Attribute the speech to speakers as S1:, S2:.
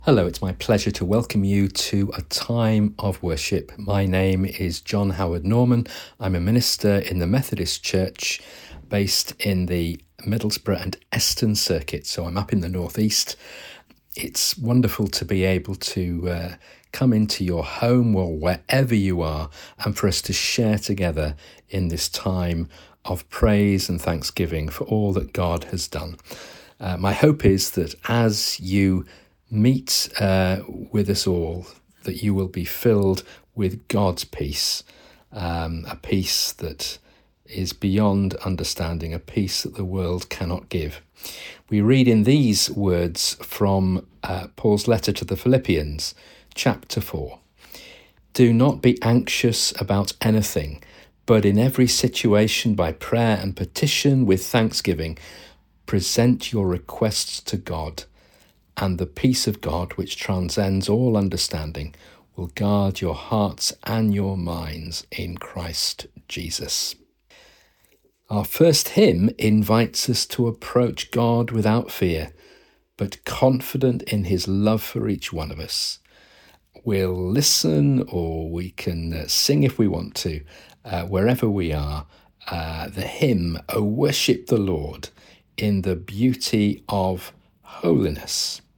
S1: Hello, it's my pleasure to welcome you to a time of worship. My name is John Howard Norman. I'm a minister in the Methodist Church based in the Middlesbrough and Eston circuit, so I'm up in the northeast. It's wonderful to be able to come into your home or wherever you are and for us to share together in this time of praise and thanksgiving for all that God has done. My hope is that as you meet with us all, that you will be filled with God's peace, a peace that is beyond understanding, a peace that the world cannot give. We read in these words from Paul's letter to the Philippians, chapter 4. Do not be anxious about anything, but in every situation by prayer and petition with thanksgiving, present your requests to God. And the peace of God, which transcends all understanding, will guard your hearts and your minds in Christ Jesus. Our first hymn invites us to approach God without fear, but confident in his love for each one of us. We'll listen, or we can sing if we want to, wherever we are, the hymn, O Worship the Lord in the Beauty of Holiness.